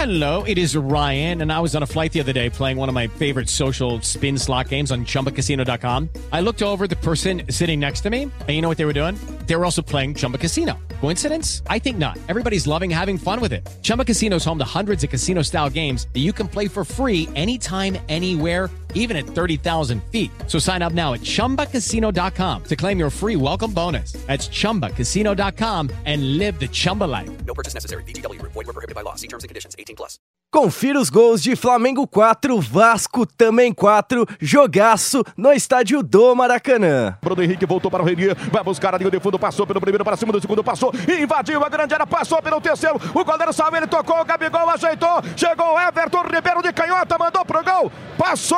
Hello, it is Ryan, and I was on a flight the other day playing one of my favorite social spin slot games on ChumbaCasino.com. I looked over at the person sitting next to me, and you know what they were doing? They were also playing Chumba Casino. Coincidence? I think not. Everybody's loving having fun with it. Chumba Casino is home to hundreds of casino-style games that you can play for free anytime, anywhere, even at 30,000 feet. So sign up now at ChumbaCasino.com to claim your free welcome bonus. That's ChumbaCasino.com and live the Chumba life. No purchase necessary. VGW. Void were prohibited by law. See terms and conditions. 18+. Confira os gols de Flamengo 4, Vasco também 4, jogaço no estádio do Maracanã. Bruno Henrique voltou para o Renier, vai buscar a linha de fundo, passou pelo primeiro, para cima do segundo, passou, invadiu a grande área, passou pelo terceiro, o goleiro saiu, ele tocou, o Gabigol ajeitou, chegou o Everton Ribeiro de canhota, mandou pro gol, passou!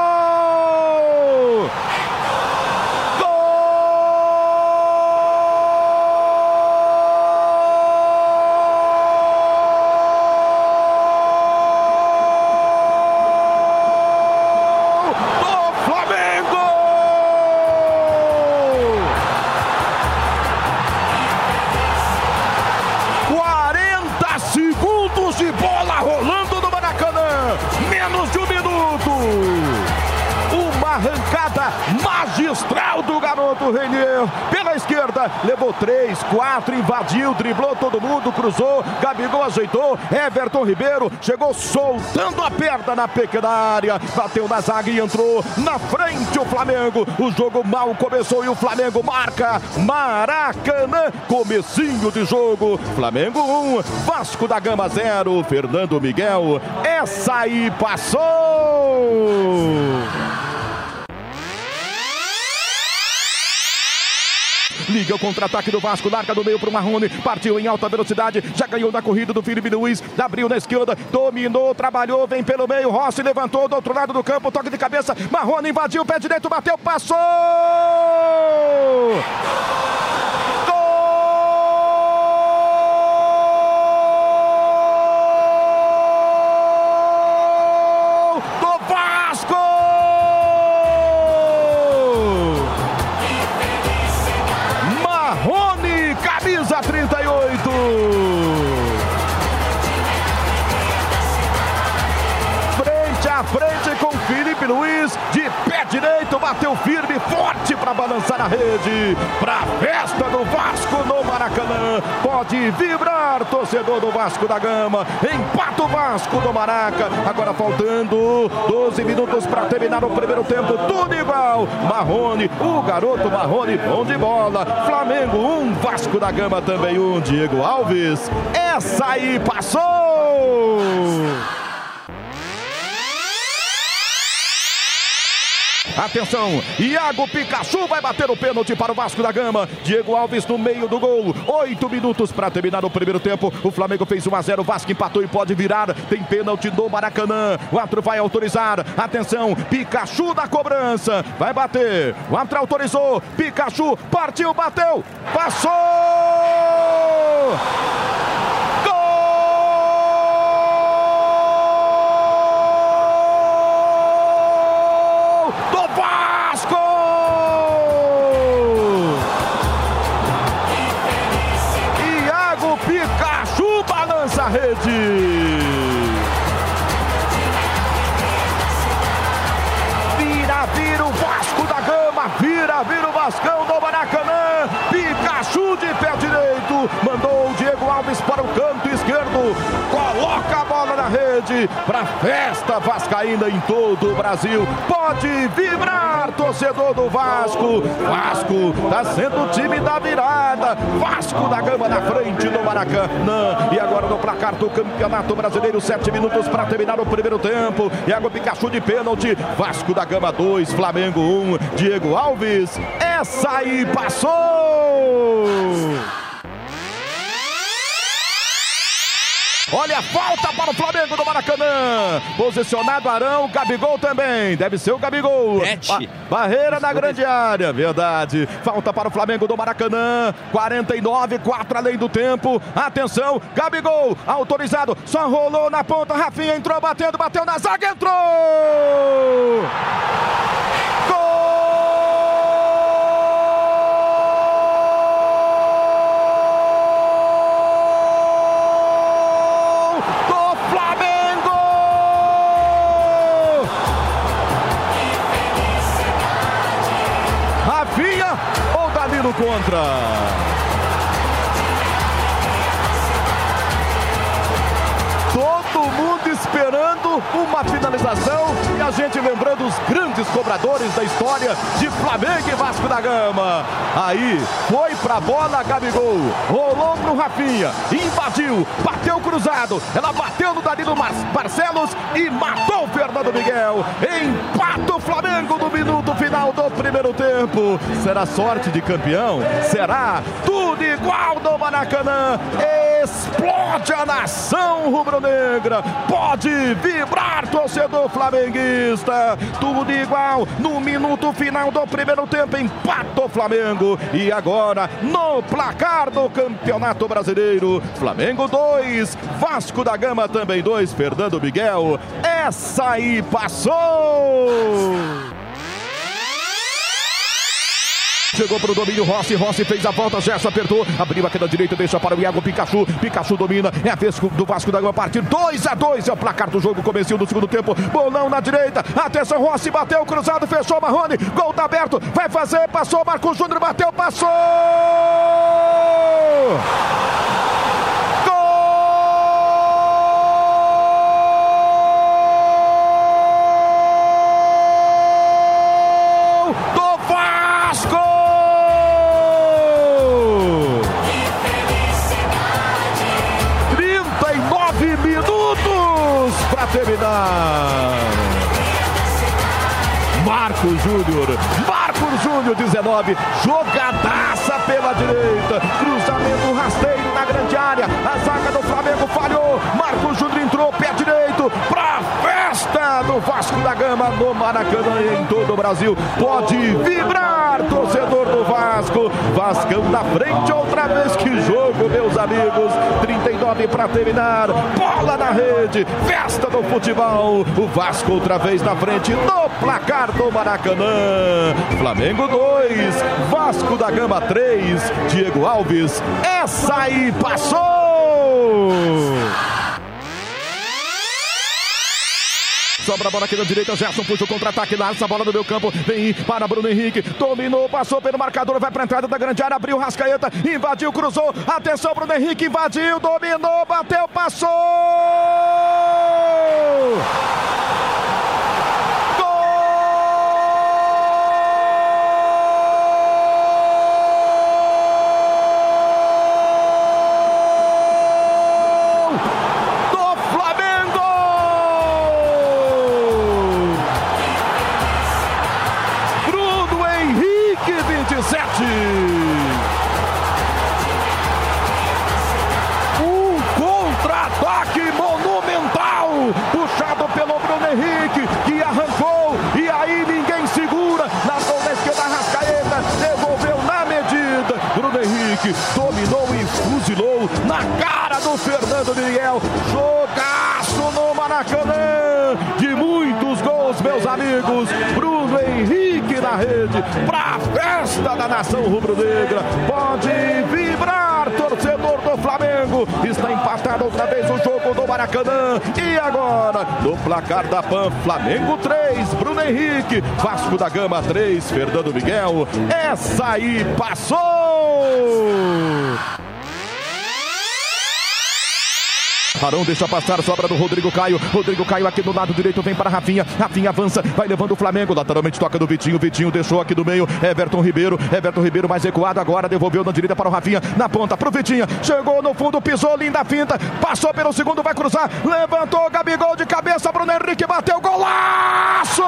De bola rolando no Maracanã, menos de um minuto, uma arrancada magistral do garoto Renier, pela esquerda, levou 3, 4, invadiu, driblou todo mundo, cruzou, Gabigol ajeitou, Everton Ribeiro chegou soltando a perna na pequena área, bateu na zaga e entrou na frente o Flamengo, o jogo mal começou e o Flamengo marca, Maracanã, comecinho de jogo, Flamengo 1, Vasco da Gama 0, Fernando Miguel, essa aí passou! Liga o contra-ataque do Vasco, larga do meio para o Marrone, partiu em alta velocidade, já ganhou da corrida do Felipe Luiz, abriu na esquerda, dominou, trabalhou, vem pelo meio, Rossi levantou do outro lado do campo, toque de cabeça, Marrone invadiu, pé direito, bateu, passou! Camisa 38. Frente a frente com Felipe Luiz, de pé direito, bateu firme, forte para balançar a rede. Para a festa do Vasco no Maracanã. Pode vibrar, torcedor do Vasco da Gama. Empata o Vasco no Maraca. Agora faltando 12 minutos para terminar o primeiro tempo. Tudo igual. Marrone, o garoto Marrone, bom de bola. Flamengo 1, Vasco da Gama também 1. Diego Alves, essa aí passou! Atenção, Iago Pikachu vai bater o pênalti para o Vasco da Gama. Diego Alves no meio do gol. 8 minutos para terminar o primeiro tempo. O Flamengo fez 1-0, o Vasco empatou e pode virar. Tem pênalti no Maracanã. O árbitro vai autorizar. Atenção, Pikachu na cobrança. Vai bater. O árbitro autorizou. Pikachu partiu, bateu. Passou! Pikachu balança a rede. Vira o Vasco da Gama. Vira o Vascão do Maracanã. Pikachu de pé direito. Mandou o Diego Alves para o canto esquerdo. Coloca a bola na rede. Para festa vascaína em todo o Brasil. Pode vibrar, torcedor do Vasco. Vasco está sendo o time da virada. Vasco da Gama na frente do Maracanã. E agora no placar do Campeonato Brasileiro, 7 minutos para terminar o primeiro tempo. Iago Pikachu de pênalti. Vasco da Gama 2, Flamengo 1. Diego Alves, essa aí passou! Olha a falta para o Flamengo do Maracanã. Posicionado Arão, Gabigol também. Deve ser o Gabigol. Barreira na grande área, verdade. Falta para o Flamengo do Maracanã. 49, 4 além do tempo. Atenção, Gabigol, autorizado. Só rolou na ponta, Rafinha entrou batendo, bateu na zaga, entrou! Flamengo! contra. Todo mundo esperando uma finalização e a gente lembrando os grandes cobradores da história de Flamengo e Vasco da Gama. Aí foi pra bola, Gabigol, rolou pro Rafinha, invadiu, bateu cruzado, ela bateu no Danilo Barcelos e matou o Fernando Miguel. Empata o Flamengo no minuto final do primeiro tempo. Será sorte de campeão? Será? Tudo igual no Maracanã. Explode a nação rubro-negra. Pode vibrar, torcedor flamenguista. Tudo igual no minuto final do primeiro tempo. Empata o Flamengo. E agora, no placar do Campeonato Brasileiro, Flamengo 2, Vasco da Gama também 2. Fernando Miguel, essa aí passou! Chegou para o domínio, Rossi fez a volta, Gerson apertou, abriu aqui da direita, deixa para o Iago Pikachu domina, é a vez do Vasco da Gama partir, 2-2, é o placar do jogo, comecinho do segundo tempo, bolão na direita, atenção, Rossi bateu, cruzado, fechou, Marrone, gol tá aberto, vai fazer, passou, Marcos Júnior bateu, passou! Terminar. Marcos Júnior, 19, jogadaça pela direita, cruzamento rasteiro na grande área, a zaga do Flamengo falhou, Marcos Júnior entrou, pé direito, pra festa do Vasco da Gama no Maracanã e em todo o Brasil. Pode vibrar, torcedor do Vasco, Vascão na frente outra vez, que jogo, meus amigos, 39 para terminar, bola na rede, festa do futebol, o Vasco outra vez na frente no placar do Maracanã. Flamengo 2, Vasco da Gama 3, Diego Alves, essa aí passou! Sobra a bola aqui na direita, Gerson puxa o contra-ataque, lança a bola no meio campo, vem para Bruno Henrique, dominou, passou pelo marcador, vai para a entrada da grande área, abriu Rascaeta, invadiu, cruzou, atenção, Bruno Henrique, invadiu, dominou, bateu, passou! Um contra-ataque monumental, puxado pelo Bruno Henrique, que arrancou, e aí ninguém segura, na ponta esquerda Rascaeta, devolveu na medida, Bruno Henrique dominou e fuzilou na cara do Fernando Miguel, jogaço no Maracanã, de muitos gols, meus amigos, Bruno Henrique na rede, pra festa da nação rubro-negra, pode vibrar, torcedor do Flamengo, está empatado outra vez o jogo do Maracanã, e agora, no placar da PAN, Flamengo 3, Bruno Henrique, Vasco da Gama 3, Fernando Miguel, essa aí passou! Arão deixa passar, sobra do Rodrigo Caio aqui do lado direito, vem para Rafinha avança, vai levando o Flamengo, lateralmente toca do Vitinho deixou aqui do meio, Everton Ribeiro mais recuado agora, devolveu na direita para o Rafinha, na ponta pro Vitinha, chegou no fundo, pisou, linda finta, passou pelo segundo, vai cruzar, levantou, Gabigol de cabeça, Bruno Henrique bateu, golaço!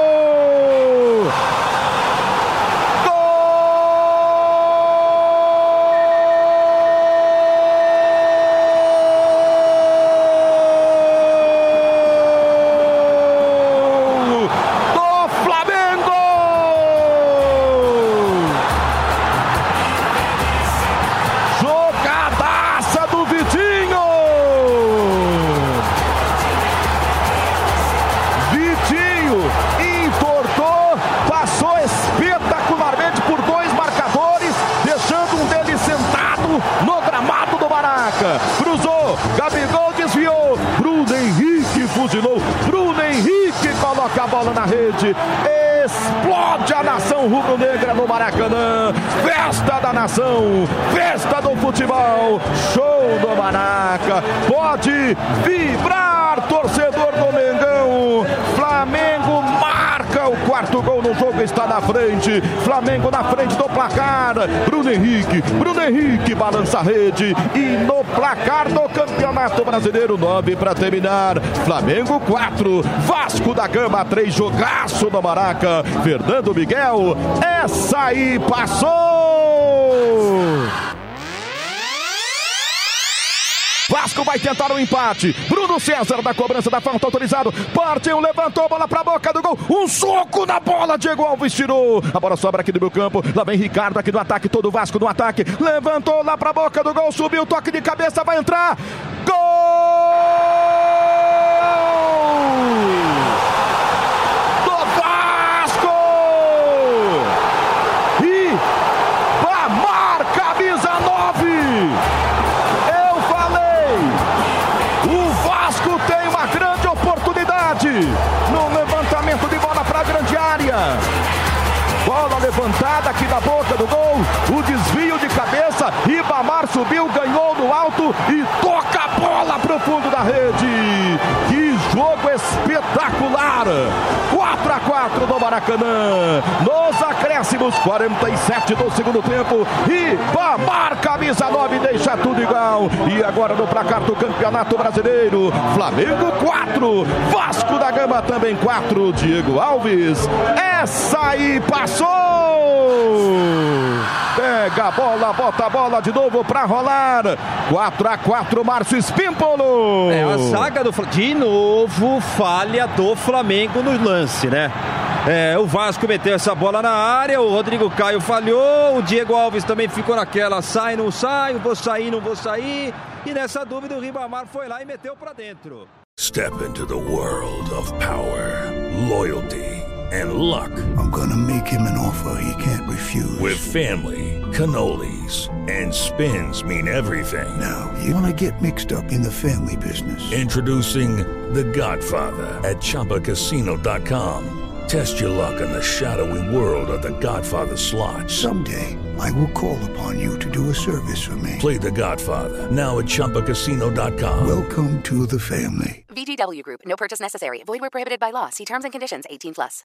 Cruzou, Gabigol desviou, Bruno Henrique fuzilou, Bruno Henrique coloca a bola na rede, explode a nação rubro-negra no Maracanã. Festa da nação, festa do futebol, show do Maraca. Pode vibrar, torcedor do Mengão. Flamengo marca o quarto gol no jogo, está na frente. Flamengo na frente do placar. Bruno Henrique balança a rede. E no placar do Campeonato Brasileiro, 9 para terminar. Flamengo 4, Vasco da Gama 3, jogaço do Maraca. Fernando Miguel, essa aí passou! Vasco vai tentar o empate. Bruno César da cobrança da falta, autorizado. Partiu, levantou, bola pra boca do gol. Um soco na bola, Diego Alves tirou. A bola sobra aqui do meu campo. Lá vem Ricardo aqui do ataque, todo o Vasco no ataque. Levantou lá pra boca do gol, subiu, toque de cabeça, vai entrar. Gol! No levantamento de bola para a grande área. Bola levantada aqui da boca do gol. O desvio de cabeça. Ribamar subiu, ganhou no alto e toca a bola para o fundo da rede. Que jogo espetacular. 4-4 no Maracanã. Nos acréscimos, 47 do segundo tempo. Ribamar, camisa 9, deixa tudo igual. E agora no placar do Campeonato Brasileiro, Flamengo 4, Vasco da Gama também 4. Diego Alves, essa aí passou. Pega a bola, bota a bola de novo pra rolar. 4-4, Márcio Espímpolo. A zaga do Flamengo. De novo, falha do Flamengo no lance, né? O Vasco meteu essa bola na área, o Rodrigo Caio falhou, o Diego Alves também ficou naquela, sai, não sai, vou sair, não vou sair. E nessa dúvida o Ribamar foi lá e meteu pra dentro. Step into the world of power, loyalty and luck. I'm gonna make him an offer he can't refuse. With family, cannolis, and spins mean everything. Now, you wanna get mixed up in the family business. Introducing The Godfather at ChumbaCasino.com. Test your luck in the shadowy world of The Godfather slot. Someday, I will call upon you to do a service for me. Play The Godfather, now at ChumbaCasino.com. Welcome to the family. VGW Group. No purchase necessary. Void where prohibited by law. See terms and conditions. 18+.